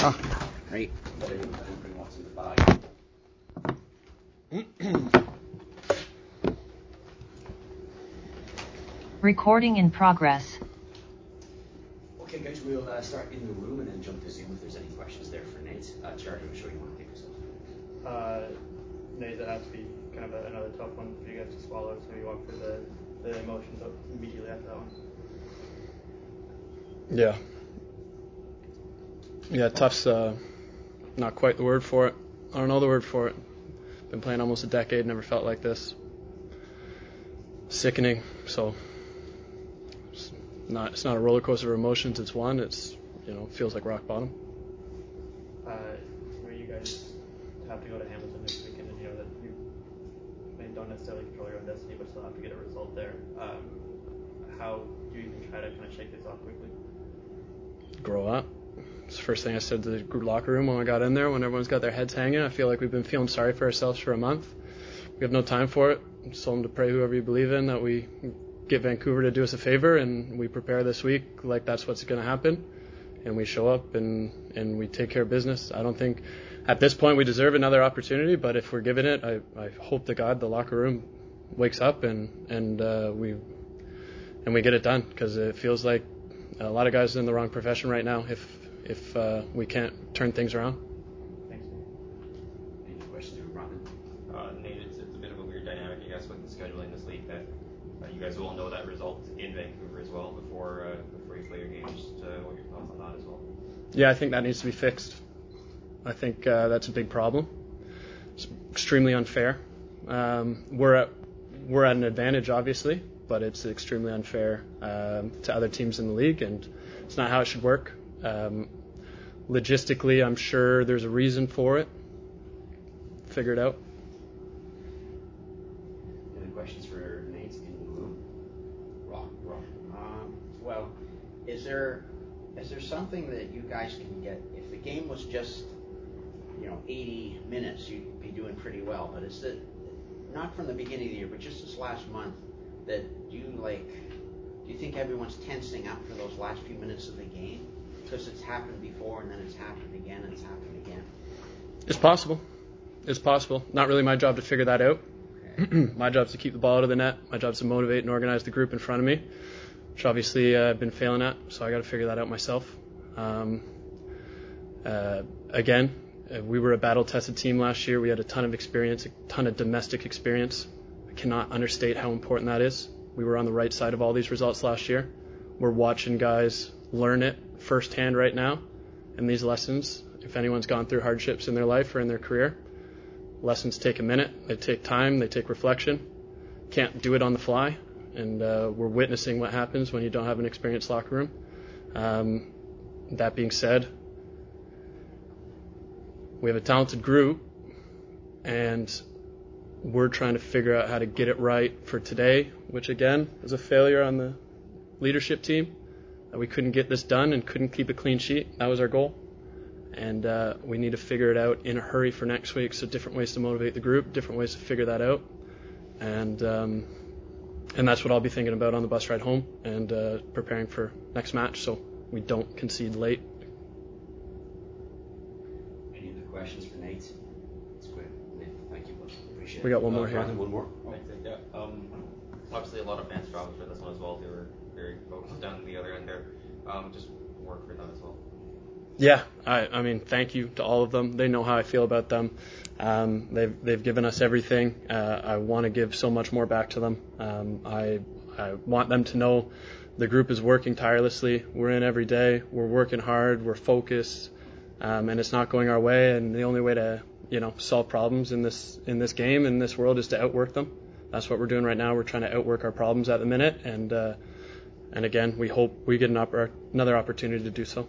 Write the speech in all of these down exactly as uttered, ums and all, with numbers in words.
Ah, right. Recording in progress. Okay, guys, we'll uh, start in the room and then jump to Zoom if there's any questions there for Nate. Uh, Charlie, I'm sure you want to take this off. Uh, Nate, that has to be kind of a, another tough one for you guys to swallow, so you walk through the, the emotions up immediately after that one. Yeah. Yeah, tough's uh, not quite the word for it. I don't know the word for it. Been playing almost a decade, never felt like this. Sickening. So it's not it's not a roller coaster of emotions. It's one. It's you know feels like rock bottom. Uh, where you guys have to go to Hamilton this weekend, and you know that you maybe don't necessarily control your own destiny, but still have to get a result there. Um, how do you even try to kind of shake this off quickly? Grow up. It's the first thing I said to the locker room when I got in there, when everyone's got their heads hanging. I feel like we've been feeling sorry for ourselves for a month. We have no time for it. I just told them to pray whoever you believe in that we get Vancouver to do us a favor and we prepare this week like that's what's going to happen. And we show up and, and we take care of business. I don't think at this point we deserve another opportunity, but if we're given it, I, I hope to God the locker room wakes up and, and uh, we and we get it done, because it feels like a lot of guys are in the wrong profession right now if if uh, we can't turn things around. Thanks. Any questions for Robin? Uh, Nate, it's, it's a bit of a weird dynamic, I guess, with the scheduling this league that uh, you guys will know that result in Vancouver as well before uh, before you play your games. Just uh, what are your thoughts on that as well? Yeah, I think that needs to be fixed. I think uh, that's a big problem. It's extremely unfair. Um, we're at we're at an advantage, obviously, but it's extremely unfair um, to other teams in the league, and it's not how it should work. Um, logistically, I'm sure there's a reason for it. Figure it out. Any questions for Nate in the room? Wrong, wrong. Um, well, is there is there something that you guys can get? If the game was just, you know, eighty minutes, you'd be doing pretty well. But is it not from the beginning of the year, but just this last month, that you like? Do you think everyone's tensing up for those last few minutes of the game? Because it's happened before, and then it's happened again, and it's happened again. It's possible. It's possible. Not really my job to figure that out. Okay. My job is to keep the ball out of the net. My job is to motivate and organize the group in front of me, which obviously uh, I've been failing at, so I got to figure that out myself. Um, uh, again, uh, we were a battle-tested team last year. We had a ton of experience, a ton of domestic experience. I cannot understate how important that is. We were on the right side of all these results last year. We're watching guys learn it firsthand right now, and these lessons, if anyone's gone through hardships in their life or in their career, lessons take a minute, they take time, they take reflection. Can't do it on the fly, and uh, we're witnessing what happens when you don't have an experienced locker room. Um, that being said, we have a talented group, and we're trying to figure out how to get it right for today, which again is a failure on the leadership team. We couldn't get this done and couldn't keep a clean sheet. That was our goal. And uh, we need to figure it out in a hurry for next week. So different ways to motivate the group, different ways to figure that out. And um, and that's what I'll be thinking about on the bus ride home and uh, preparing for next match so we don't concede late. Any other questions for Nate? That's great. Nate, thank you. Appreciate it. We got one more uh, here. Brandon, one more. Oh. Thanks, yeah. Um, obviously, a lot of fans traveled for this one as well. They were very focused down the other end there. Um, just work for them as well. Yeah, I, I mean, thank you to all of them. They know how I feel about them. Um, they've they've given us everything. Uh, I want to give so much more back to them. Um, I I want them to know the group is working tirelessly. We're in every day. We're working hard. We're focused, um, and it's not going our way. And the only way to you know solve problems in this in this game in this world is to outwork them. That's what we're doing right now. We're trying to outwork our problems at the minute, and uh, and again, we hope we get an oppor- another opportunity to do so.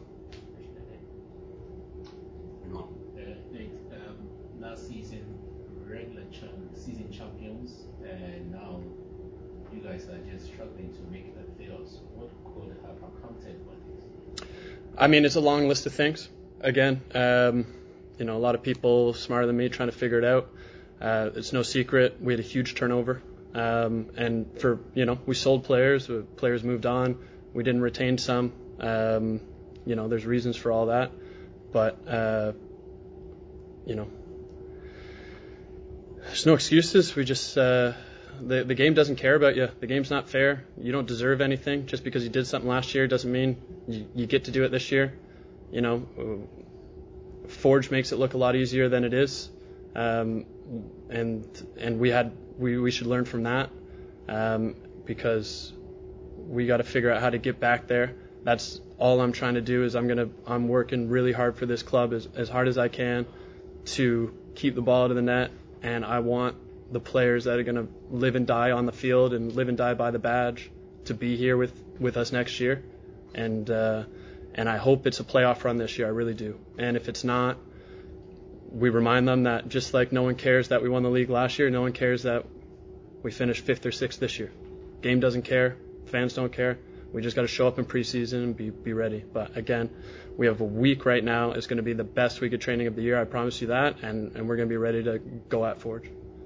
Last season, regular champ, season champions, and now you guys are just struggling to make the playoffs. What could have accounted for this? I mean, it's a long list of things. Again, um, you know, a lot of people smarter than me trying to figure it out. Uh, it's no secret we had a huge turnover, um, and for you know, we sold players, players moved on. We didn't retain some. Um, you know, there's reasons for all that. but uh, you know, there's no excuses. We just uh, the the game doesn't care about you. The game's not fair. You don't deserve anything. Just because you did something last year doesn't mean you, you get to do it this year. You know, Forge makes it look a lot easier than it is, um, and and we had we, we should learn from that, um, because we got to figure out how to get back there. That's all I'm trying to do. Is I'm gonna I'm working really hard for this club as as hard as I can to keep the ball out of the net, and I want the players that are gonna live and die on the field and live and die by the badge to be here with, with us next year, and uh, and I hope it's a playoff run this year. I really do. And if it's not, we remind them that just like no one cares that we won the league last year, no one cares that we finished fifth or sixth this year. Game doesn't care. Fans don't care. We just got to show up in preseason and be be ready. But again, we have a week right now. It's going to be the best week of training of the year. I promise you that. And, and we're going to be ready to go at Forge.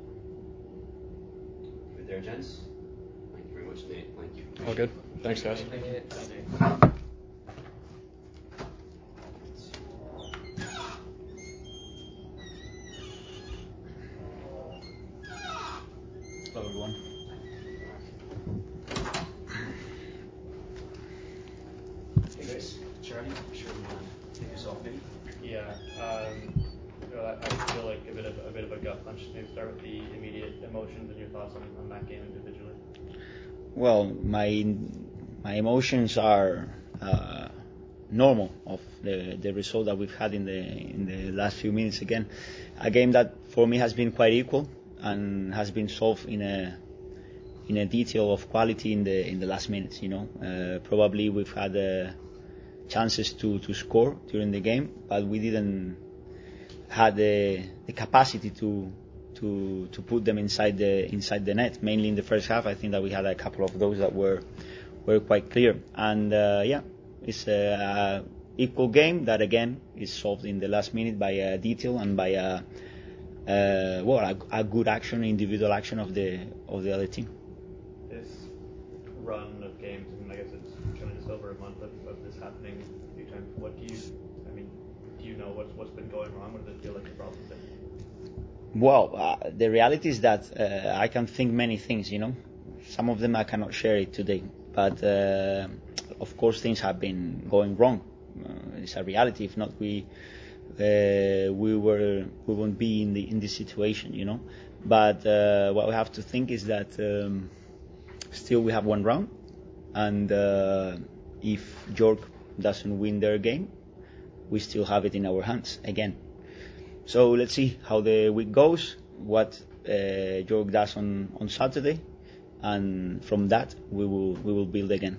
Good there, gents. Thank you very much, Nate. Thank you. All good. Thanks, guys. Thank you. Hello, everyone. Hey guys, Charlie, I'm sure you want to take us off maybe. Yeah. Um, you know, I, I feel like a bit of a bit of a gut punch. Maybe start with the immediate emotions and your thoughts on, on that game individually. Well, my my emotions are uh, normal of the the result that we've had in the in the last few minutes. Again, a game that for me has been quite equal and has been solved in a in a detail of quality in the in the last minutes. You know, uh, probably we've had uh, chances to, to score during the game, but we didn't had the the capacity to to to put them inside the inside the net. Mainly in the first half, I think that we had a couple of those that were were quite clear. And uh, yeah, it's a, a equal game that again is solved in the last minute by a detail and by a uh, well a, a good action, individual action of the of the other team. This run of games, and I guess it's kind of just over a month of, of this happening a few times. What do you, I mean, do you know what's what's been going wrong? What does it feel like the problem's been? Well, uh, the reality is that uh, I can think many things, you know. Some of them I cannot share it today, but uh, of course things have been going wrong. Uh, it's a reality. If not, we uh, we were we won't be in the in this situation, you know. But uh, what we have to think is that um, still we have one round, and uh, if York doesn't win their game, we still have it in our hands again. So let's see how the week goes, what uh, York does on, on Saturday, and from that we will we will build again.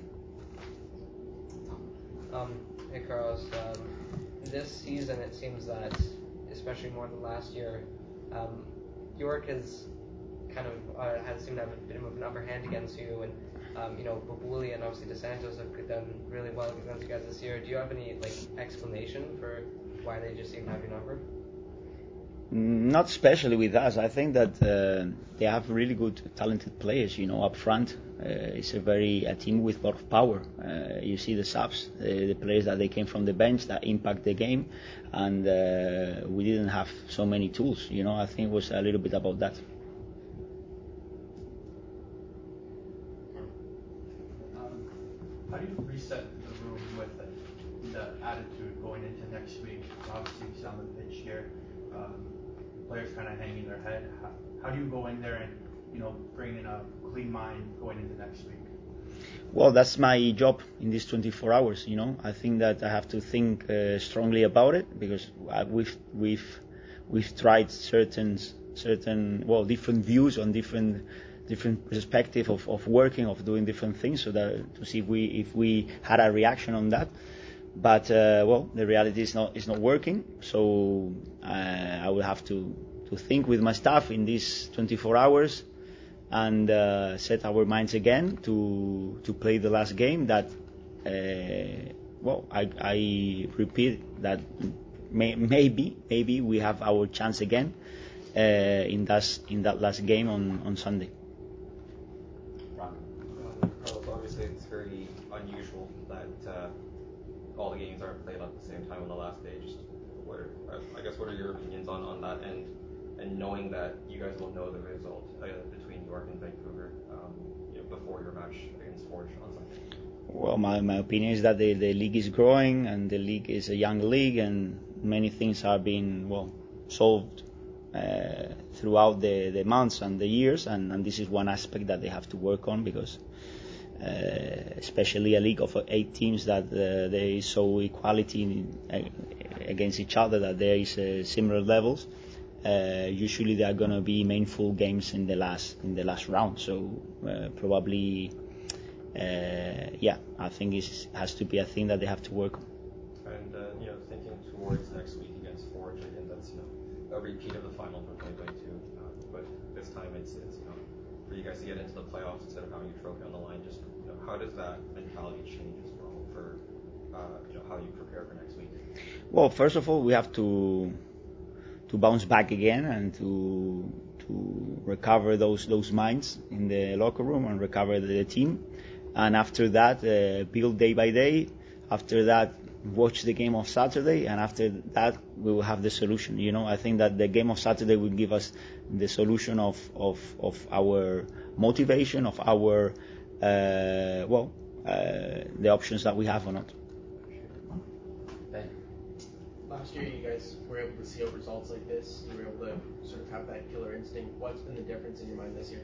Um, hey Carlos, um, this season it seems that, especially more than last year, um, York has kind of uh, has seemed to have a bit of an upper hand against you, and um, you know Babuli and obviously DeSantos have done really well against you guys this year. Do you have any like explanation for why they just seem to have your number? Not especially with us. I think that uh, they have really good, talented players. You know, up front, uh, it's a very a team with a lot of power. Uh, you see the subs, uh, the players that they came from the bench that impact the game, and uh, we didn't have so many tools. You know, I think it was a little bit about that. Um, how do you reset the room with the, the attitude going into next week? Obviously, you see on the pitch here. Um, players kind of hanging their head. How, how do you go in there and, you know, bring in a clean mind going into next week? Well, that's my job in these twenty-four hours. You know, I think that I have to think uh, strongly about it because I, we've we've we've tried certain certain well different views on different different perspective of, of working, of doing different things, so that to see if we if we had a reaction on that. But uh, well, the reality is not is not working. So uh, I will have to, to think with my staff in these twenty-four hours and uh, set our minds again to to play the last game. That uh, well, I, I repeat that may, maybe maybe we have our chance again uh, in that in that last game on, on Sunday. Um, Carlos, obviously it's very unusual that. Uh, all the games aren't played at the same time on the last day. Just I guess what are your opinions on, on that end, and knowing that you guys will know the result uh, between York and Vancouver um, you know, before your match against Forge on Sunday? Well, my, my opinion is that the, the league is growing, and the league is a young league, and many things are being, well, solved uh, throughout the, the months and the years, and, and this is one aspect that they have to work on, because uh, especially a league of eight teams, that uh, there is so equality in, uh, against each other, that there is uh, similar levels. Uh, usually there are going to be meaningful games in the last in the last round, so uh, probably uh, yeah, I think it has to be a thing that they have to work on. And uh, you know, thinking towards next week against Forge, again, that's you know a repeat of the final from twenty twenty-two, uh, but this time it's it's you know for you guys to get into the playoffs instead of having a trophy on the line. Just you know, how does that mentality change as well for uh, you know how you prepare for next week? Well, first of all, we have to to bounce back again and to to recover those those minds in the locker room and recover the, the team. And after that, uh, build day by day. After that, watch the game of Saturday, and after that, we will have the solution. You know, I think that the game of Saturday will give us the solution of of, of our motivation, of our uh, well, uh, the options that we have or not. Last year, you guys were able to see out results like this. You were able to sort of have that killer instinct. What's been the difference in your mind this year?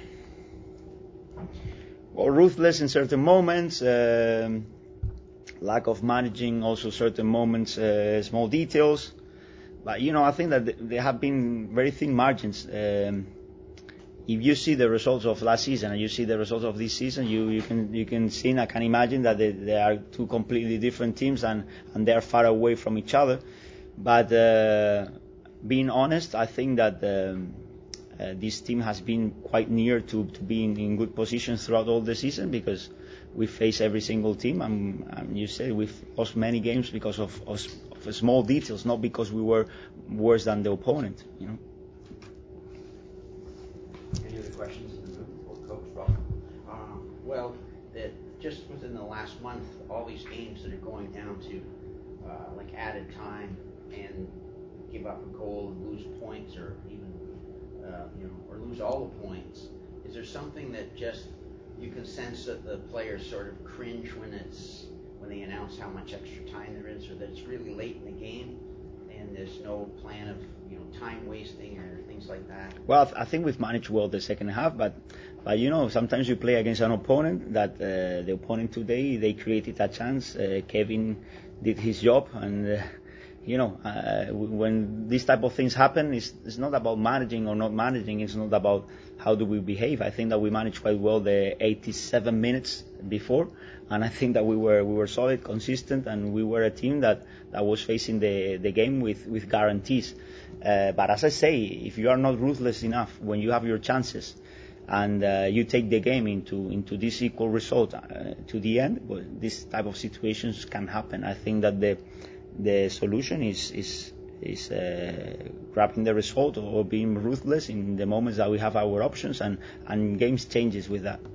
Well, ruthless in certain moments, um, lack of managing also certain moments, uh, small details. But, you know, I think that there have been very thin margins. Um, if you see the results of last season and you see the results of this season, you, you can you can see and I can imagine that they, they are two completely different teams, and, and they are far away from each other. But uh, being honest, I think that um, uh, this team has been quite near to, to being in good positions throughout all the season, because we face every single team, and, and you say we've lost many games because of, of, of small details, not because we were worse than the opponent. You know. Any other questions in the room for Coach Rob? Uh, well, that just within the last month, all these games that are going down to uh, like added time and give up a goal and lose points, or even uh, you know, or lose all the points. Is there something that just you can sense that the players sort of cringe when it's when they announce how much extra time there is, or that it's really late in the game and there's no plan of you know time wasting or things like that? Well, I think we've managed well the second half, but but you know, sometimes you play against an opponent that uh, the opponent today, they created a chance. Uh, Kevin did his job, and uh, you know, uh, when these type of things happen, it's, it's not about managing or not managing. It's not about how do we behave. I think that we managed quite well the eighty-seven minutes before, and I think that we were we were solid, consistent, and we were a team that, that was facing the, the game with, with guarantees. Uh, but as I say, if you are not ruthless enough when you have your chances, and uh, you take the game into into this equal result uh, to the end, well, this type of situations can happen. I think that the the solution is is is uh, grabbing the result or being ruthless in the moments that we have our options, and and games changes with that.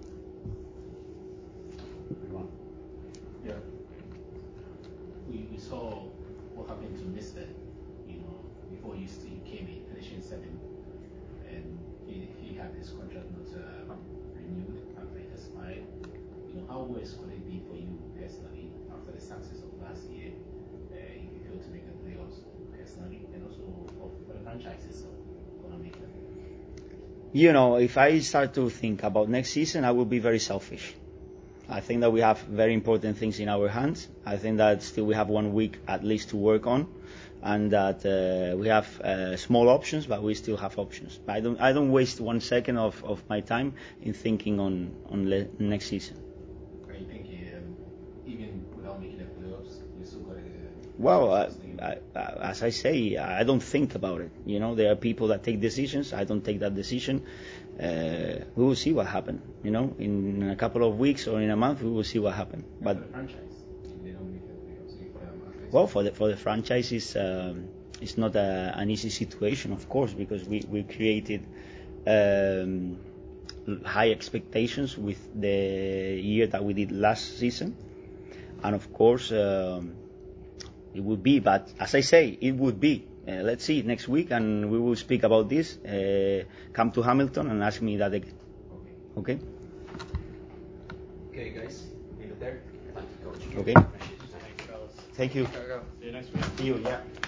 Yeah. We, we saw what happened to Mister, you know, before you, you came in, finishing seventh, and he, he had his contract not uh, renewed after it expired. You know, how worse could it be for you personally after the success of last year? Uh, if you fail to make the playoffs personally, and also for, for the franchise itself, gonna make them. You know, if I start to think about next season, I will be very selfish. I think that we have very important things in our hands. I think that still we have one week at least to work on, and that uh, we have uh, small options, but we still have options. I don't I don't waste one second of, of my time in thinking on on le- next season. Are you thinking um, even without making the playoffs, you still got to? Well, I, I, I, as I say, I don't think about it. You know, there are people that take decisions. I don't take that decision. Uh, we will see what happens. You know, in a couple of weeks or in a month, we will see what happens. But for the franchise, if they don't make the playoffs, if, um, well, for the for the franchise, it's, um, it's not a, an easy situation, of course, because we we created um, high expectations with the year that we did last season, and of course. Um, it would be. But as I say, it would be. Uh, let's see next week, and we will speak about this. Uh, come to Hamilton and ask me that again. Okay. Okay, guys, leave it there. Thank you, coach. Okay. Thanks, fellas. Thank you. Go, go. See you next week. See you. Yeah.